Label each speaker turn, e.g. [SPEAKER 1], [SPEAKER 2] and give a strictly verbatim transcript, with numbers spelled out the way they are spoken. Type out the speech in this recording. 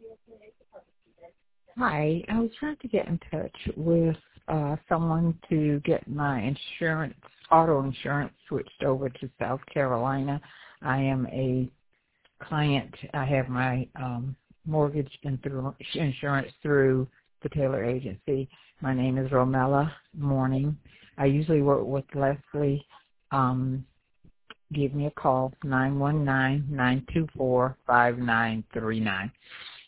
[SPEAKER 1] Hi, I was trying to get in touch with uh, someone to get my insurance, auto insurance, switched over to South Carolina. I am a client. I have my um, mortgage and through insurance through the Taylor Agency. My name is Romella Morning. I usually work with Leslie. Um, give me a call, nine one nine, nine two four, five nine three nine.